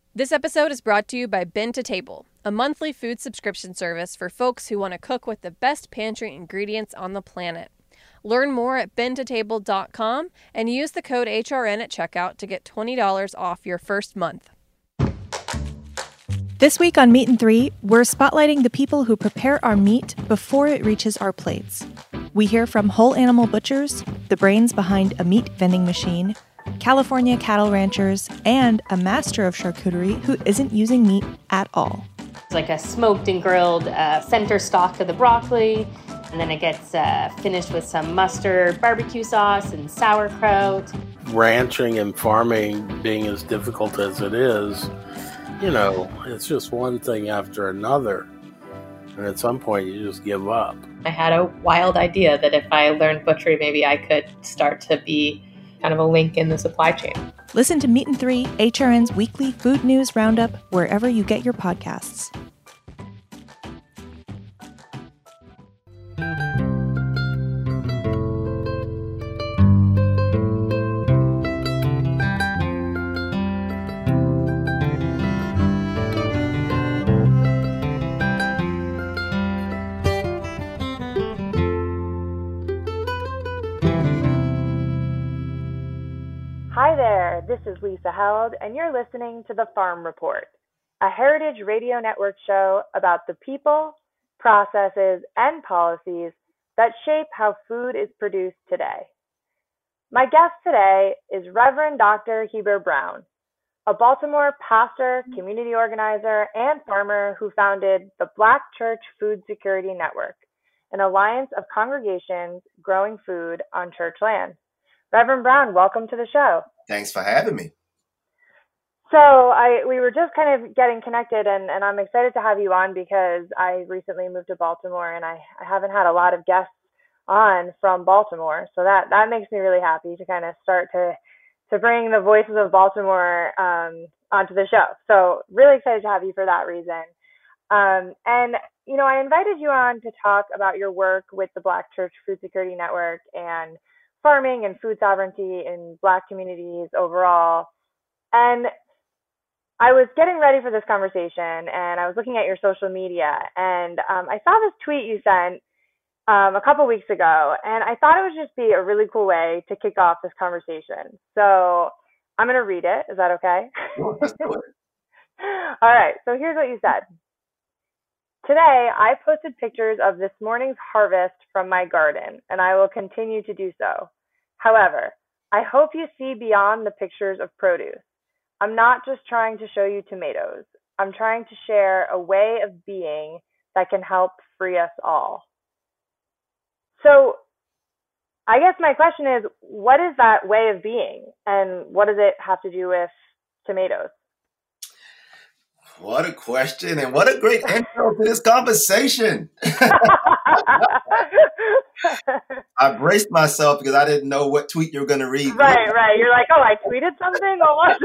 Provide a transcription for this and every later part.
This episode is brought to you by Bin to Table, a monthly food subscription service for folks who want to cook with the best pantry ingredients on the planet. Learn more at bintotable.com and use the code HRN at checkout to get $20 off your first month. This week on Meat and Three, we're spotlighting the people who prepare our meat before it reaches our plates. We hear from whole animal butchers, the brains behind a meat vending machine, California cattle ranchers, and a master of charcuterie who isn't using meat at all. It's like a smoked and grilled center stock of the broccoli, and then it gets finished with some mustard, barbecue sauce, and sauerkraut. Ranching and farming being as difficult as it is, it's just one thing after another. And at some point, you just give up. I had a wild idea that if I learned butchery, maybe I could start to be kind of a link in the supply chain. Listen to Meat and Three, HRN's weekly food news roundup, wherever you get your podcasts. Hi there, this is Lisa Held, and you're listening to The Farm Report, a Heritage Radio Network show about the people, processes, and policies that shape how food is produced today. My guest today is Reverend Dr. Heber Brown, a Baltimore pastor, community organizer, and farmer who founded the Black Church Food Security Network, an alliance of congregations growing food on church land. Reverend Brown, welcome to the show. Thanks for having me. So we were just kind of getting connected, and I'm excited to have you on because I recently moved to Baltimore, and I haven't had a lot of guests on from Baltimore. So that makes me really happy to kind of start to bring the voices of Baltimore onto the show. So really excited to have you for that reason. I invited you on to talk about your work with the Black Church Food Security Network and farming and food sovereignty in Black communities overall. And I was getting ready for this conversation, and I was looking at your social media, and I saw this tweet you sent a couple weeks ago, and I thought it would just be a really cool way to kick off this conversation. So I'm going to read it. Is that okay? Sure, let's do it. All right. So here's what you said. Today, I posted pictures of this morning's harvest from my garden, and I will continue to do so. However, I hope you see beyond the pictures of produce. I'm not just trying to show you tomatoes. I'm trying to share a way of being that can help free us all. So I guess my question is, what is that way of being, and what does it have to do with tomatoes? What a question, and what a great intro to this conversation. I braced myself because I didn't know what tweet you were going to read. Right. You're like, oh, I tweeted something? What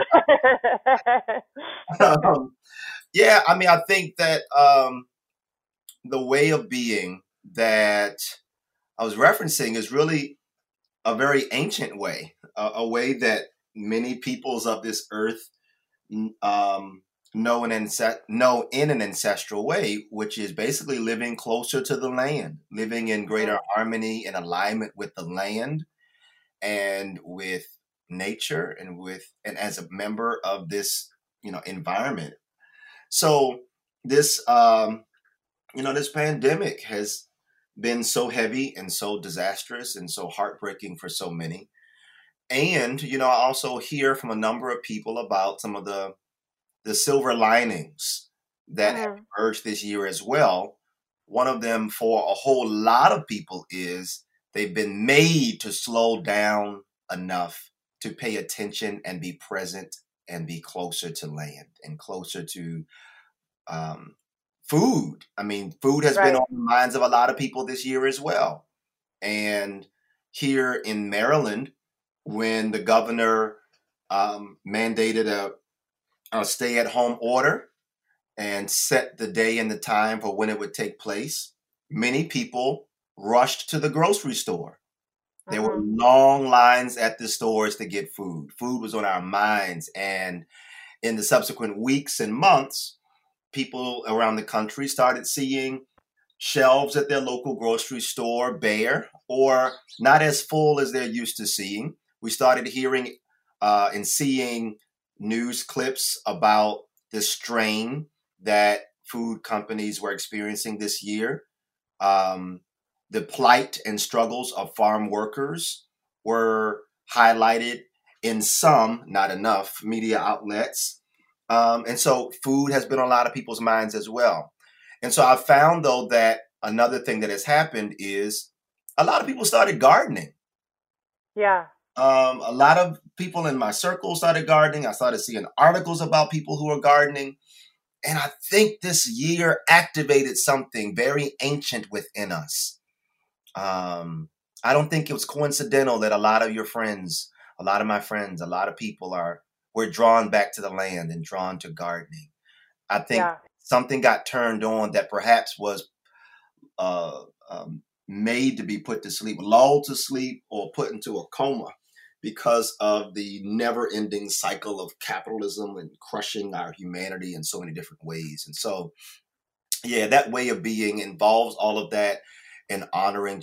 was it? I think that the way of being that I was referencing is really a very ancient way, a way that many peoples of this earth know in an ancestral way, which is basically living closer to the land, living in greater harmony and alignment with the land and with nature and as a member of this, environment. So this, this pandemic has been so heavy and so disastrous and so heartbreaking for so many. And, I also hear from a number of people about some of the silver linings that have emerged this year as well. One of them for a whole lot of people is they've been made to slow down enough to pay attention and be present and be closer to land and closer to food. I mean, food has been on the minds of a lot of people this year as well. And here in Maryland, when the governor mandated a stay-at-home order and set the day and the time for when it would take place, many people rushed to the grocery store. There were long lines at the stores to get food. Food was on our minds. And in the subsequent weeks and months, people around the country started seeing shelves at their local grocery store bare or not as full as they're used to seeing. We started hearing and seeing news clips about the strain that food companies were experiencing this year. The plight and struggles of farm workers were highlighted in some, not enough, media outlets. And so food has been on a lot of people's minds as well. And so I found, though, that another thing that has happened is a lot of people started gardening. Yeah. A lot of people in my circle started gardening. I started seeing articles about people who are gardening. And I think this year activated something very ancient within us. I don't think it was coincidental that a lot of your friends, a lot of my friends, a lot of people were drawn back to the land and drawn to gardening. I think something got turned on that perhaps was made to be put to sleep, lulled to sleep, or put into a coma because of the never-ending cycle of capitalism and crushing our humanity in so many different ways. And so, yeah, that way of being involves all of that and honoring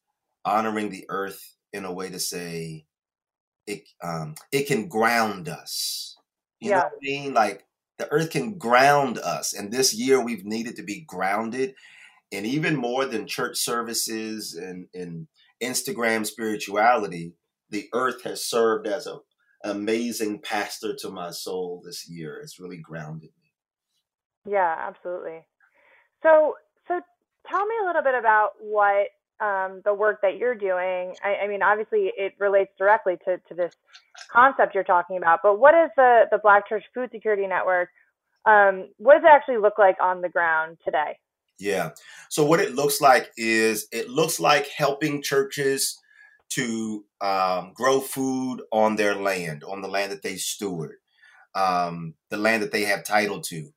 the earth in a way to say it can ground us. You know what I mean? Like the earth can ground us. And this year we've needed to be grounded. And even more than church services and Instagram spirituality, the earth has served as an amazing pastor to my soul this year. It's really grounded me. Yeah, absolutely. So tell me a little bit about what the work that you're doing. I mean, obviously it relates directly to this concept you're talking about, but what is the Black Church Food Security Network? What does it actually look like on the ground today? Yeah. So what it looks like is helping churches to grow food on their land, on the land that they steward, the land that they have title to.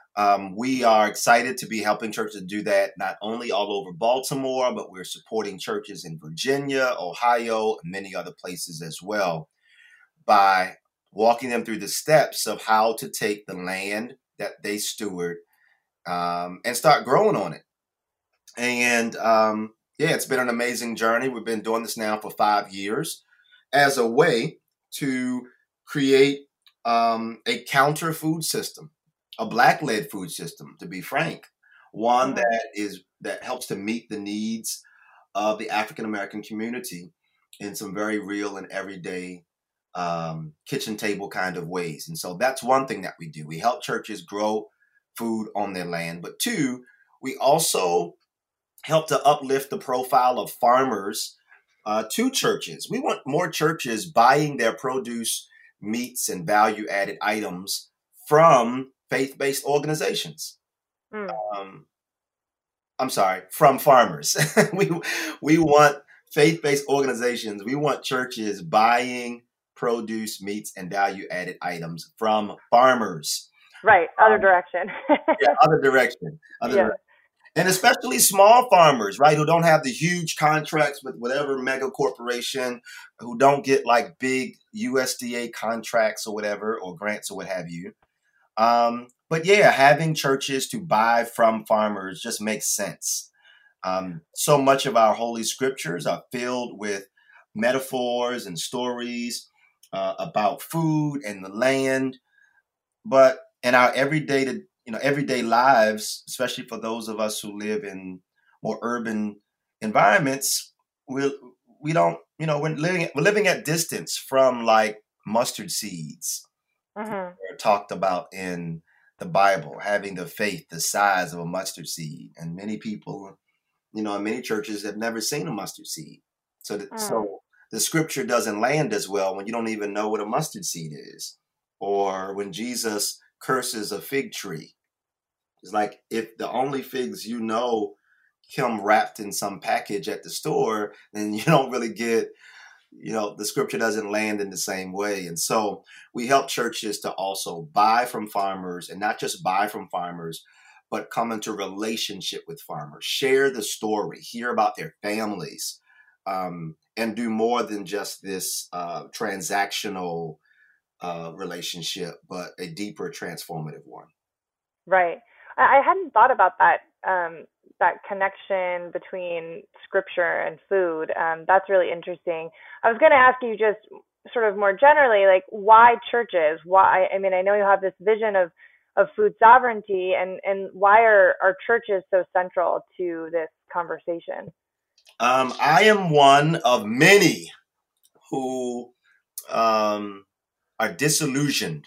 We are excited to be helping churches do that, not only all over Baltimore, but we're supporting churches in Virginia, Ohio, and many other places as well by walking them through the steps of how to take the land that they steward and start growing on it. And it's been an amazing journey. We've been doing this now for 5 years as a way to create a counter food system, a Black-led food system, to be frank, one that helps to meet the needs of the African-American community in some very real and everyday kitchen table kind of ways. And so that's one thing that we do. We help churches grow food on their land. But two, we also help to uplift the profile of farmers to churches. We want more churches buying their produce, meats, and value-added items from faith-based organizations. From farmers. We want faith-based organizations. We want churches buying produce, meats, and value-added items from farmers. Right. Other direction. Other direction. And especially small farmers, right, who don't have the huge contracts with whatever mega corporation, who don't get like big USDA contracts or whatever, or grants or what have you. But having churches to buy from farmers just makes sense. So much of our holy scriptures are filled with metaphors and stories about food and the land. But in our everyday lives, especially for those of us who live in more urban environments, we're living at distance from like mustard seeds. They're talked about in the Bible, having the faith the size of a mustard seed. And many people, in many churches have never seen a mustard seed. So the scripture doesn't land as well when you don't even know what a mustard seed is. Or when Jesus curses a fig tree. It's like if the only figs come wrapped in some package at the store, then you don't really get, the scripture doesn't land in the same way. And so we help churches to also buy from farmers, and not just buy from farmers, but come into relationship with farmers, share the story, hear about their families, and do more than just this transactional relationship, but a deeper transformative one. Right. I hadn't thought about that connection between scripture and food. That's really interesting. I was going to ask you just sort of more generally, like, why churches? Why? I mean, I know you have this vision of food sovereignty, and why are churches so central to this conversation? I am one of many who are disillusioned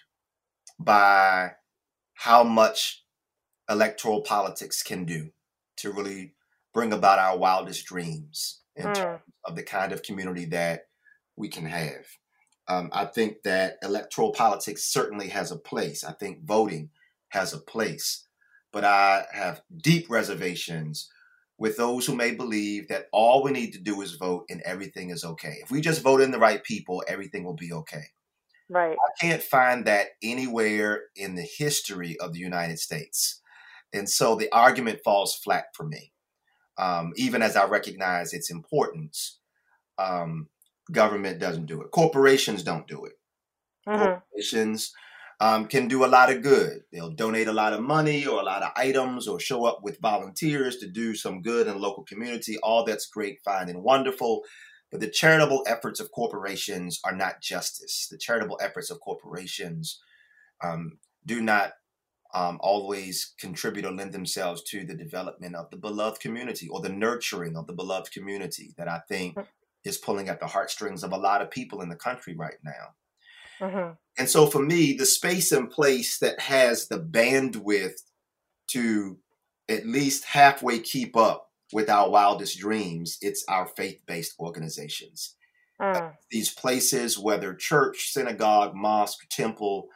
by how much electoral politics can do to really bring about our wildest dreams in terms of the kind of community that we can have. I think that electoral politics certainly has a place. I think voting has a place. But I have deep reservations with those who may believe that all we need to do is vote and everything is okay. If we just vote in the right people, everything will be okay. Right. I can't find that anywhere in the history of the United States. And so the argument falls flat for me. Even as I recognize its importance, government doesn't do it. Corporations don't do it. Corporations can do a lot of good. They'll donate a lot of money or a lot of items or show up with volunteers to do some good in the local community. All that's great, fine, and wonderful. But the charitable efforts of corporations are not justice. The charitable efforts of corporations do not always contribute or lend themselves to the development of the beloved community or the nurturing of the beloved community that I think is pulling at the heartstrings of a lot of people in the country right now. And so for me, the space and place that has the bandwidth to at least halfway keep up with our wildest dreams, it's our faith-based organizations. These places, whether church, synagogue, mosque, temple,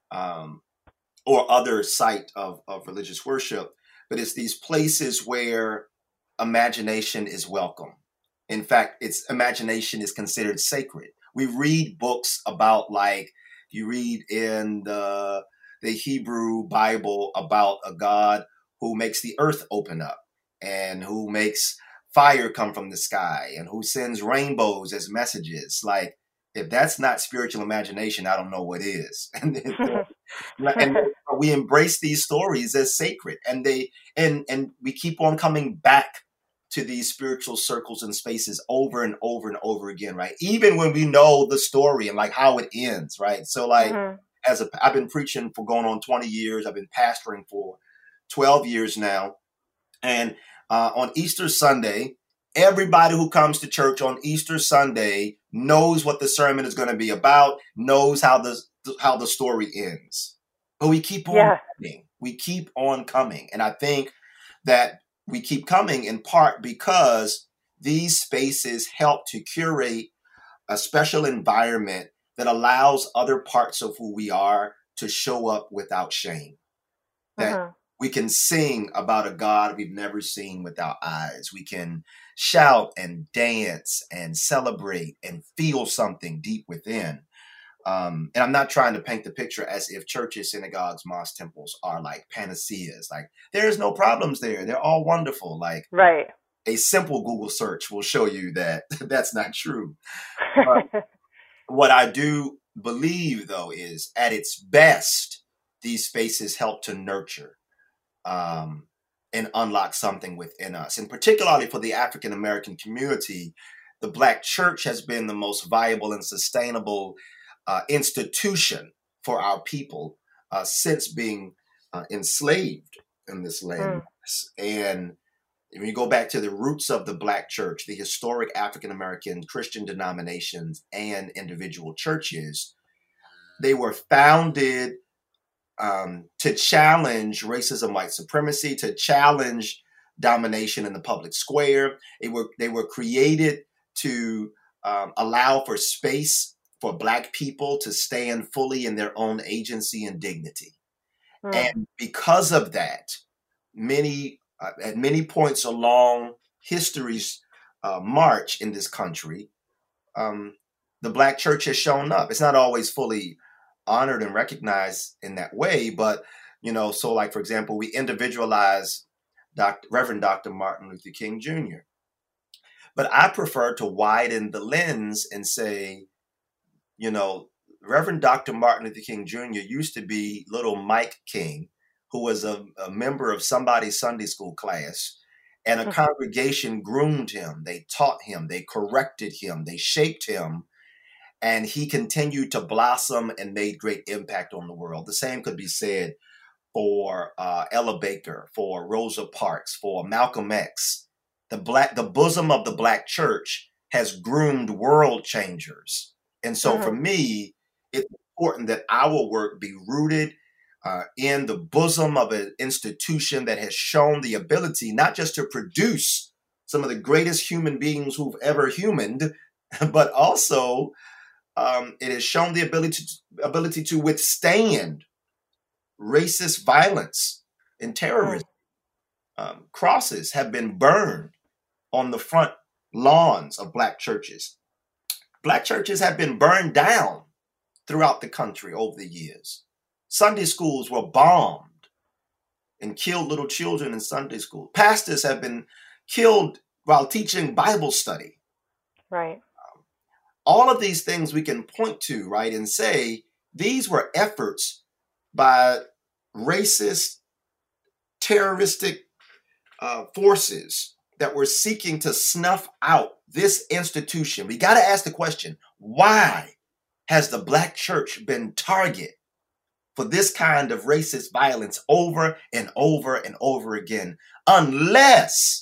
or other site of religious worship, but it's these places where imagination is welcome. In fact, imagination is considered sacred. We read books about, like, you read in the Hebrew Bible about a God who makes the earth open up and who makes fire come from the sky and who sends rainbows as messages. Like, if that's not spiritual imagination, I don't know what is. And we embrace these stories as sacred, and we keep on coming back to these spiritual circles and spaces over and over and over again, right? Even when we know the story and like how it ends, right? So like, I've been preaching for going on 20 years. I've been pastoring for 12 years now. And on Easter Sunday, everybody who comes to church on Easter Sunday knows what the sermon is going to be about, knows how the story ends. But we keep on coming. We keep on coming. And I think that we keep coming in part because these spaces help to curate a special environment that allows other parts of who we are to show up without shame. That we can sing about a God we've never seen with our eyes. We can shout and dance and celebrate and feel something deep within. And I'm not trying to paint the picture as if churches, synagogues, mosques, temples are like panaceas. Like, there's no problems there. They're all wonderful. Like, a simple Google search will show you that that's not true. What I do believe, though, is at its best, these spaces help to nurture and unlock something within us. And particularly for the African American community, the Black church has been the most viable and sustainable institution for our people since being enslaved in this land. And when you go back to the roots of the Black church, the historic African American Christian denominations and individual churches, they were founded to challenge racism, white supremacy, to challenge domination in the public square. They were created to allow for space for Black people to stand fully in their own agency and dignity. And because of that, at many points along history's march in this country, the Black church has shown up. It's not always fully honored and recognized in that way, but, so like, for example, we individualize Reverend Dr. Martin Luther King Jr. But I prefer to widen the lens and say, Reverend Dr. Martin Luther King Jr. used to be little Mike King, who was a member of somebody's Sunday school class, and a congregation groomed him. They taught him, they corrected him, they shaped him, and he continued to blossom and made great impact on the world. The same could be said for Ella Baker, for Rosa Parks, for Malcolm X. The bosom of the Black church has groomed world changers. And so for me, it's important that our work be rooted in the bosom of an institution that has shown the ability not just to produce some of the greatest human beings who've ever humaned, but also it has shown the ability to withstand racist violence and terrorism. Crosses have been burned on the front lawns of Black churches. Black churches have been burned down throughout the country over the years. Sunday schools were bombed and killed little children in Sunday school. Pastors have been killed while teaching Bible study. Right. All of these things we can point to, right, and say these were efforts by racist, terroristic forces that were seeking to snuff out this institution. We got to ask the question, why has the Black church been target for this kind of racist violence over and over and over again? Unless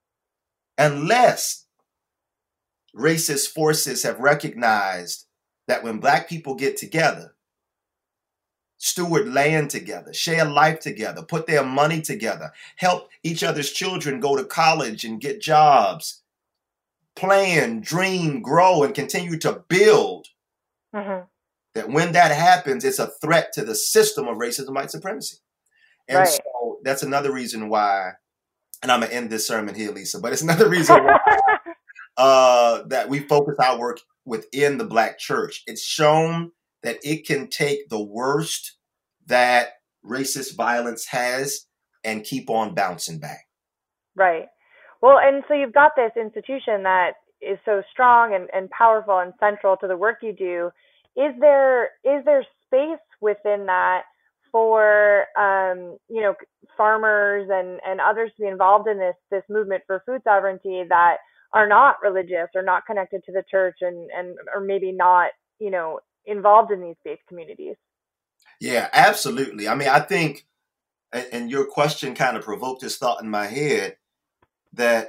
racist forces have recognized that when Black people get together, steward land together, share life together, put their money together, help each other's children go to college and get jobs, plan, dream, grow, and continue to build, that when that happens, it's a threat to the system of racism and white supremacy. And so that's another reason why, and I'm going to end this sermon here, Lisa, but it's another reason why that we focus our work within the Black church. It's shown that it can take the worst that racist violence has and keep on bouncing back. Right. Well, and so you've got this institution that is so strong and powerful and central to the work you do. Is there space within that for farmers and others to be involved in this movement for food sovereignty that are not religious or not connected to the church and or maybe not involved in these faith communities? Yeah, absolutely. I mean, I think, and your question kind of provoked this thought in my head that,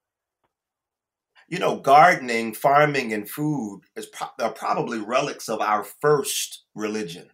gardening, farming, and food are probably relics of our first religion.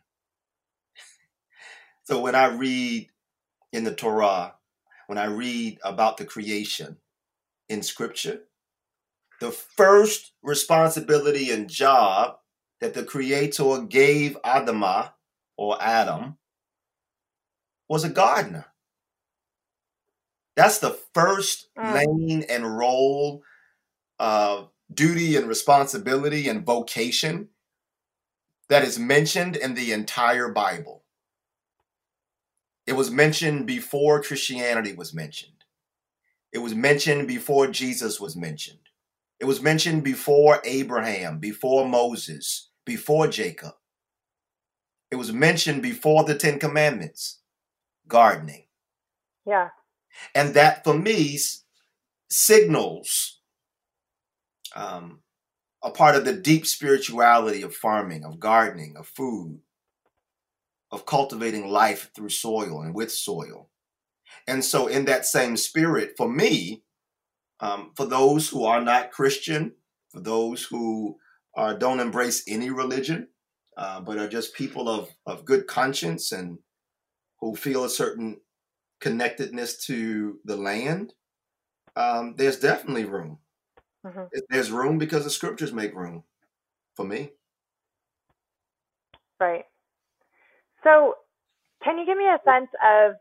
So when I read in the Torah, when I read about the creation in Scripture, the first responsibility and job that the Creator gave Adamah, or Adam, was a gardener. That's the first lane and role of duty and responsibility and vocation that is mentioned in the entire Bible. It was mentioned before Christianity was mentioned. It was mentioned before Jesus was mentioned. It was mentioned before Abraham, before Moses, before Jacob. It was mentioned before the Ten Commandments, gardening. Yeah. And that, for me, signals a part of the deep spirituality of farming, of gardening, of food, of cultivating life through soil and with soil. And so in that same spirit, for me, for those who are not Christian, for those who don't embrace any religion, but are just people of good conscience and who feel a certain connectedness to the land, there's definitely room. There's room because the scriptures make room for me. Right. So can you give me a sense of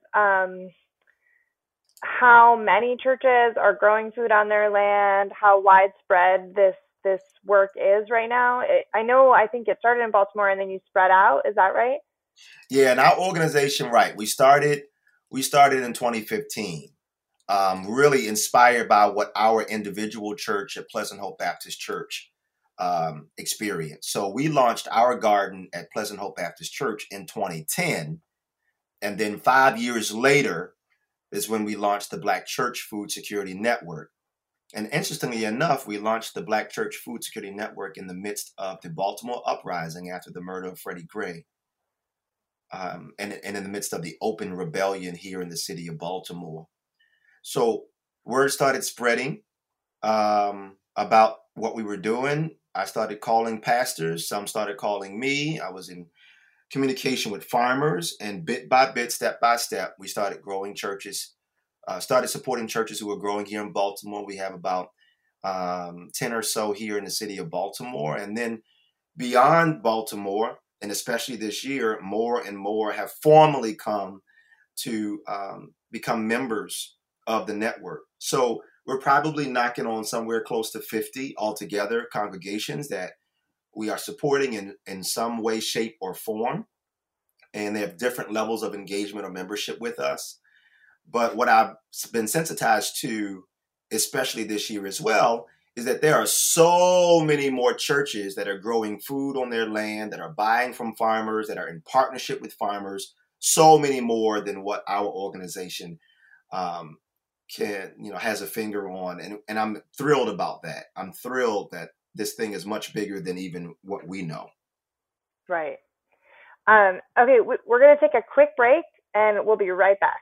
how many churches are growing food on their land, how widespread this work is right now? I think it started in Baltimore and then you spread out. Is that right? Yeah, and our organization, right. We started in 2015, really inspired by what our individual church at Pleasant Hope Baptist Church experience. So we launched our garden at Pleasant Hope Baptist Church in 2010. And then 5 years later is when we launched the Black Church Food Security Network. And interestingly enough, we launched the Black Church Food Security Network in the midst of the Baltimore uprising after the murder of Freddie Gray. And in the midst of the open rebellion here in the city of Baltimore. So word started spreading about what we were doing. I started calling pastors. Some started calling me. I was in communication with farmers, and bit by bit, step by step, we started growing churches, started supporting churches who were growing here in Baltimore. We have about 10 or so here in the city of Baltimore. And then beyond Baltimore, and especially this year, more and more have formally come to become members of the network. So we're probably knocking on somewhere close to 50 altogether congregations that we are supporting in some way, shape, or form. And they have different levels of engagement or membership with us. But what I've been sensitized to, especially this year as well, is that there are so many more churches that are growing food on their land, that are buying from farmers, that are in partnership with farmers, so many more than what our organization has a finger on. And I'm thrilled about that. I'm thrilled that this thing is much bigger than even what we know. Right. Okay, we're going to take a quick break and we'll be right back.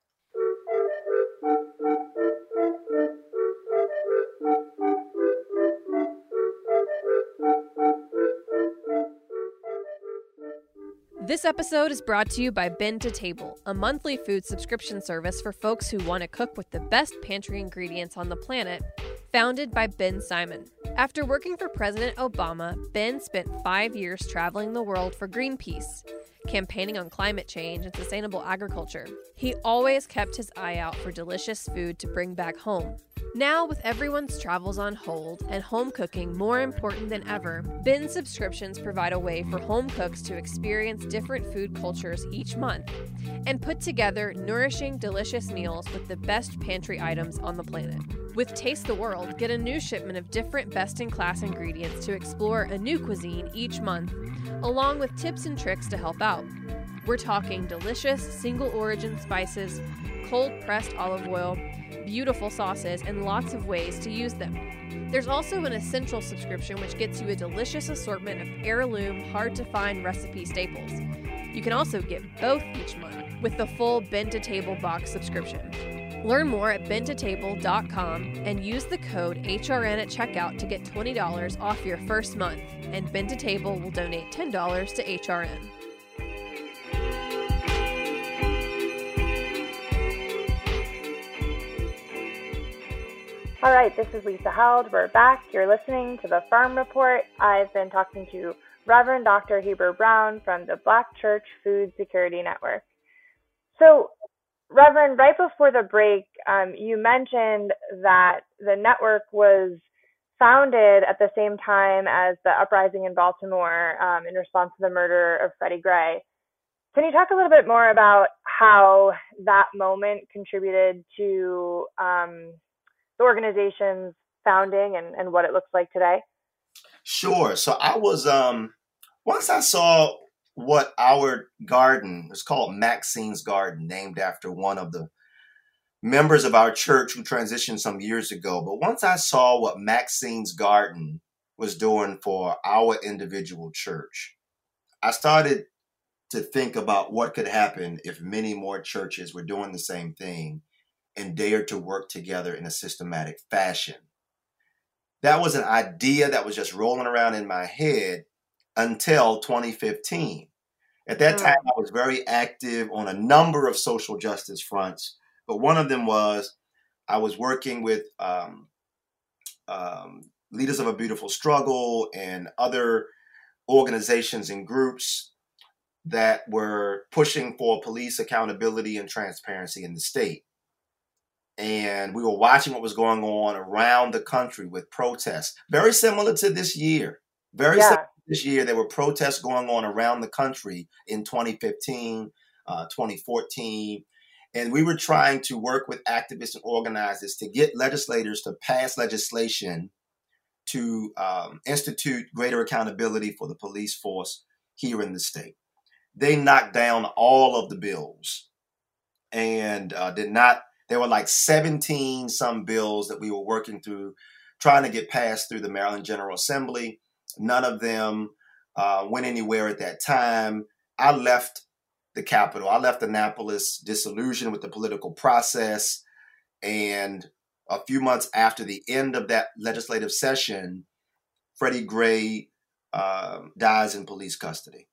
This episode is brought to you by Bin to Table, a monthly food subscription service for folks who want to cook with the best pantry ingredients on the planet, founded by Ben Simon. After working for President Obama, Ben spent 5 years traveling the world for Greenpeace, campaigning on climate change and sustainable agriculture. He always kept his eye out for delicious food to bring back home. Now, with everyone's travels on hold and home cooking more important than ever, Bin subscriptions provide a way for home cooks to experience different food cultures each month and put together nourishing, delicious meals with the best pantry items on the planet. With Taste the World, get a new shipment of different best-in-class ingredients to explore a new cuisine each month, along with tips and tricks to help out. We're talking delicious single-origin spices, cold-pressed olive oil, beautiful sauces, and lots of ways to use them. There's also an essential subscription which gets you a delicious assortment of heirloom, hard-to-find recipe staples. You can also get both each month with the full Bin to Table box subscription. Learn more at bintotable.com and use the code HRN at checkout to get $20 off your first month, and Bin to Table will donate $10 to HRN. All right, this is Lisa Held. We're back. You're listening to the Farm Report. I've been talking to Reverend Dr. Heber Brown from the Black Church Food Security Network. So, Reverend, right before the break, you mentioned that the network was founded at the same time as the uprising in Baltimore in response to the murder of Freddie Gray. Can you talk a little bit more about how that moment contributed to the organization's founding and what it looks like today? Sure. So I was, once I saw what our garden was called, Maxine's Garden, named after one of the members of our church who transitioned some years ago. But once I saw what Maxine's Garden was doing for our individual church, I started to think about what could happen if many more churches were doing the same thing and dared to work together in a systematic fashion. That was an idea that was just rolling around in my head until 2015. At that time, I was very active on a number of social justice fronts, but one of them was I was working with Leaders of a Beautiful Struggle and other organizations and groups that were pushing for police accountability and transparency in the state. And we were watching what was going on around the country with protests, very similar to this year. Similar to this year, there were protests going on around the country in 2015, 2014. And we were trying to work with activists and organizers to get legislators to pass legislation to institute greater accountability for the police force here in the state. They knocked down all of the bills and there were like 17 some bills that we were working through, trying to get passed through the Maryland General Assembly. None of them went anywhere at that time. I left the Capitol. I left Annapolis disillusioned with the political process. And a few months after the end of that legislative session, Freddie Gray dies in police custody.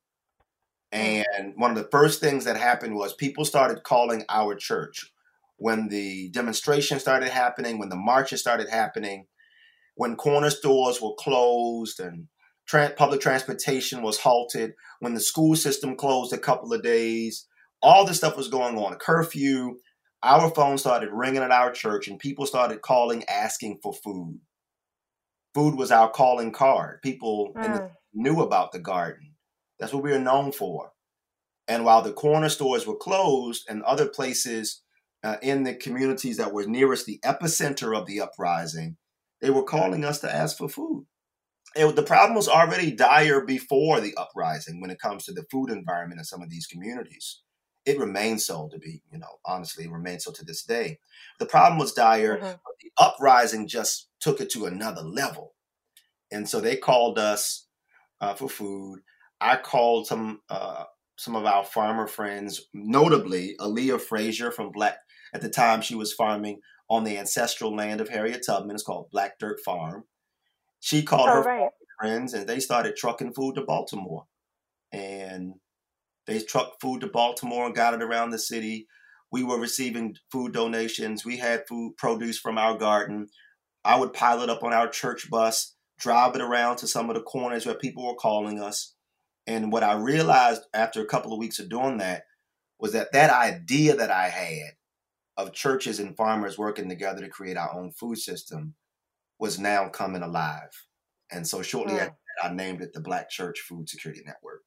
And one of the first things that happened was people started calling our church. When the demonstrations started happening, when the marches started happening, when corner stores were closed and public transportation was halted, when the school system closed a couple of days, all this stuff was going on, a curfew, our phone started ringing at our church and people started calling, asking for food. Food was our calling card. People knew about the garden. That's what we were known for. And while the corner stores were closed and other places in the communities that were nearest the epicenter of the uprising, they were calling us to ask for food. The problem was already dire before the uprising when it comes to the food environment in some of these communities. It remains so honestly, it remains so to this day. The problem was dire, but the uprising just took it to another level. And so they called us for food. I called some of our farmer friends, notably Aaliyah Frazier from at the time she was farming on the ancestral land of Harriet Tubman. It's called Black Dirt Farm. She called her friends and they started trucking food to Baltimore. And they trucked food to Baltimore and got it around the city. We were receiving food donations. We had food produce from our garden. I would pile it up on our church bus, drive it around to some of the corners where people were calling us. And what I realized after a couple of weeks of doing that was that idea that I had of churches and farmers working together to create our own food system was now coming alive. And so shortly after that, I named it the Black Church Food Security Network.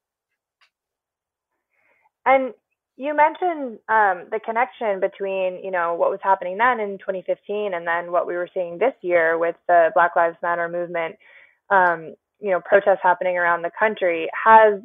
And you mentioned the connection between, what was happening then in 2015 and then what we were seeing this year with the Black Lives Matter movement, protests happening around the country. Has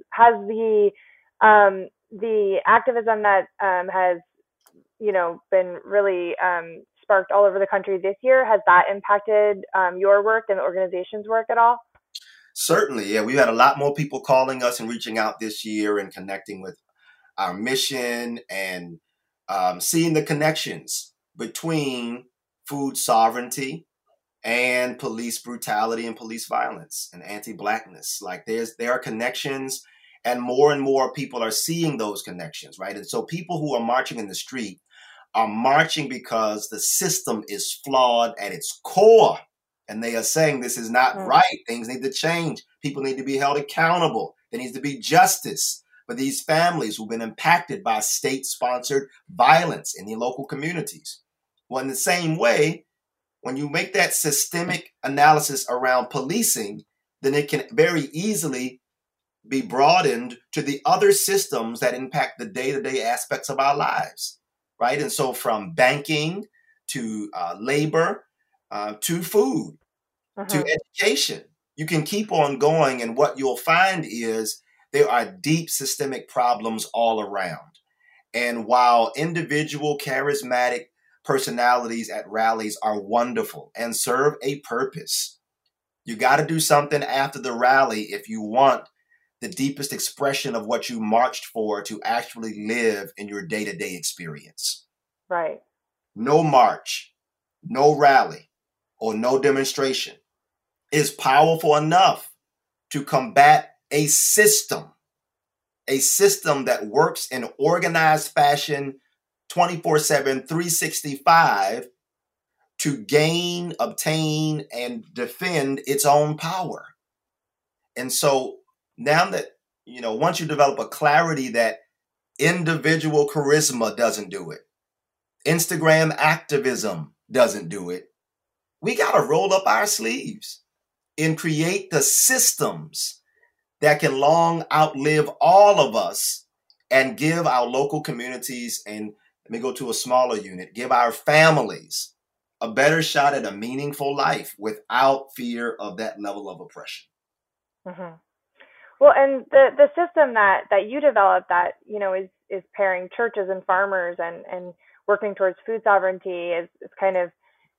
the activism that has, been really sparked all over the country this year, has that impacted your work and the organization's work at all? Certainly, yeah. We've had a lot more people calling us and reaching out this year and connecting with our mission and seeing the connections between food sovereignty and police brutality and police violence and anti-Blackness. Like there are connections, and more people are seeing those connections, right? And so people who are marching in the street are marching because the system is flawed at its core. And they are saying this is not right. Things need to change. People need to be held accountable. There needs to be justice for these families who've been impacted by state-sponsored violence in the local communities. Well, in the same way, when you make that systemic analysis around policing, then it can very easily be broadened to the other systems that impact the day-to-day aspects of our lives, right? And so from banking to labor to food to education, you can keep on going. And what you'll find is there are deep systemic problems all around. And while individual charismatic personalities at rallies are wonderful and serve a purpose, you got to do something after the rally if you want the deepest expression of what you marched for to actually live in your day-to-day experience. Right. No march, no rally, or no demonstration is powerful enough to combat a system that works in organized fashion 24/7, 365 to gain, obtain, and defend its own power. And so now that, once you develop a clarity that individual charisma doesn't do it, Instagram activism doesn't do it, we got to roll up our sleeves and create the systems that can long outlive all of us and give our local communities, and let me go to a smaller unit, give our families a better shot at a meaningful life without fear of that level of oppression. Mm-hmm. Well, and the system that you developed that, is pairing churches and farmers and working towards food sovereignty is kind of,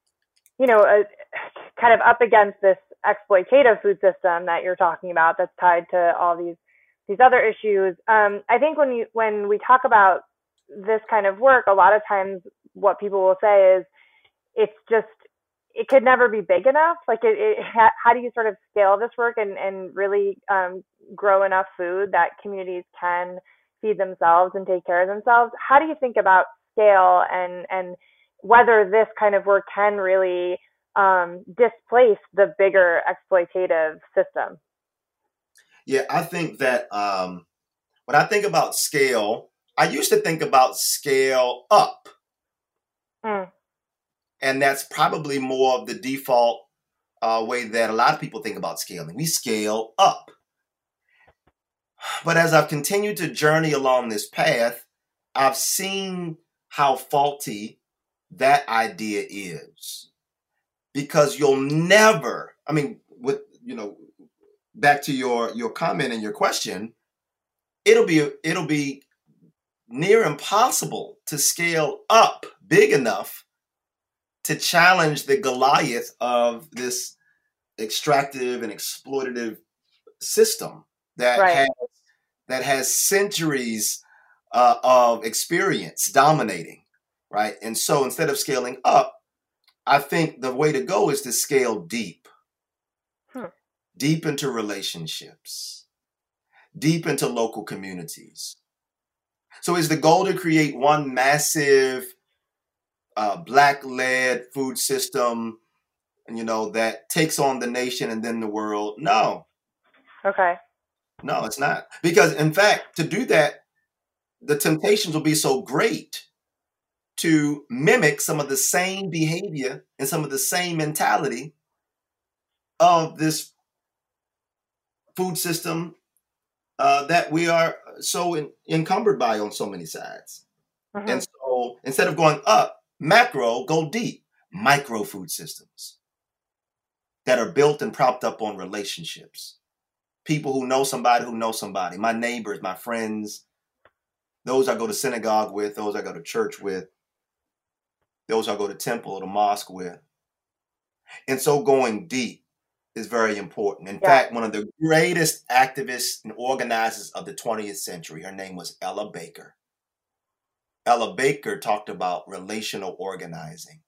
kind of up against this exploitative food system that you're talking about that's tied to all these other issues. I think when we talk about this kind of work, a lot of times what people will say is it could never be big enough. Like how do you sort of scale this work and really grow enough food that communities can feed themselves and take care of themselves? How do you think about scale and whether this kind of work can really displace the bigger exploitative system? Yeah, I think that when I think about scale, I used to think about scale up. And that's probably more of the default way that a lot of people think about scaling. We scale up. But as I've continued to journey along this path, I've seen how faulty that idea is. Because you'll never, back to your comment and your question, it'll be near impossible to scale up big enough to challenge the Goliath of this extractive and exploitative system that has centuries of experience dominating, right? And so instead of scaling up, I think the way to go is to scale deep, deep into relationships, deep into local communities. So is the goal to create one massive Black-led food system, that takes on the nation and then the world? No. Okay. No, it's not. Because, in fact, to do that, the temptations will be so great to mimic some of the same behavior and some of the same mentality of this food system that we are so encumbered by on so many sides. Mm-hmm. And so instead of going up, macro, go deep. Micro food systems that are built and propped up on relationships. People who know somebody, my neighbors, my friends, those I go to synagogue with, those I go to church with, those I go to temple or to mosque with. And so going deep is very important. In fact, one of the greatest activists and organizers of the 20th century, her name was Ella Baker. Ella Baker talked about relational organizing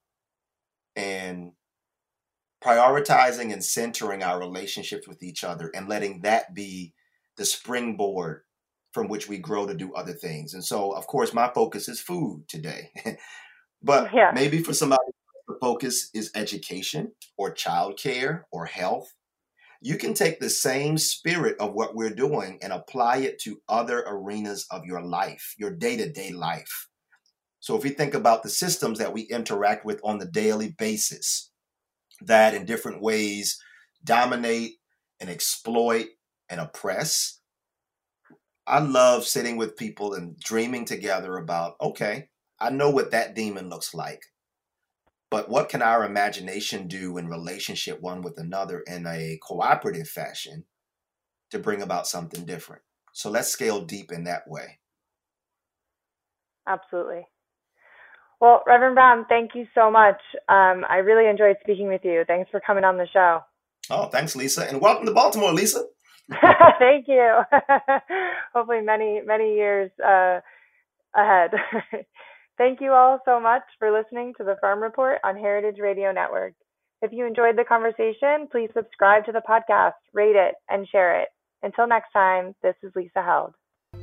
and prioritizing and centering our relationships with each other and letting that be the springboard from which we grow to do other things. And so, of course, my focus is food today. But maybe for somebody, the focus is education or childcare or health. You can take the same spirit of what we're doing and apply it to other arenas of your life, your day-to-day life. So if we think about the systems that we interact with on the daily basis, that in different ways dominate and exploit and oppress, I love sitting with people and dreaming together about, okay, I know what that demon looks like, but what can our imagination do in relationship one with another in a cooperative fashion to bring about something different? So let's scale deep in that way. Absolutely. Well, Reverend Brown, thank you so much. I really enjoyed speaking with you. Thanks for coming on the show. Oh, thanks, Lisa. And welcome to Baltimore, Lisa. Thank you. Hopefully many, many years ahead. Thank you all so much for listening to the Farm Report on Heritage Radio Network. If you enjoyed the conversation, please subscribe to the podcast, rate it, and share it. Until next time, this is Lisa Held.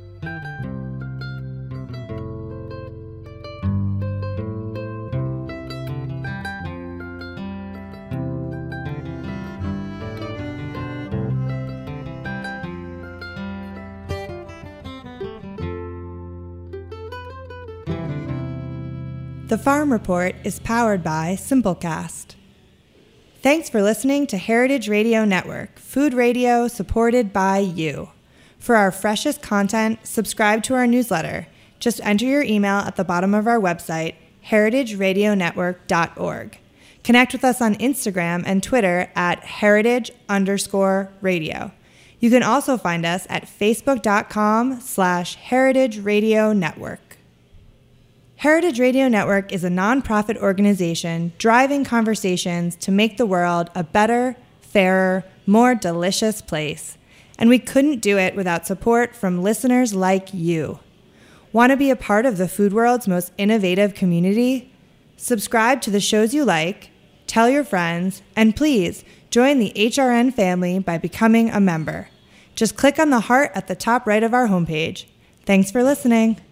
The Farm Report is powered by Simplecast. Thanks for listening to Heritage Radio Network, food radio supported by you. For our freshest content, subscribe to our newsletter. Just enter your email at the bottom of our website, heritageradionetwork.org. Connect with us on Instagram and Twitter at heritage_radio. You can also find us at facebook.com/Heritage Radio Network. Heritage Radio Network is a nonprofit organization driving conversations to make the world a better, fairer, more delicious place. And we couldn't do it without support from listeners like you. Want to be a part of the food world's most innovative community? Subscribe to the shows you like, tell your friends, and please join the HRN family by becoming a member. Just click on the heart at the top right of our homepage. Thanks for listening.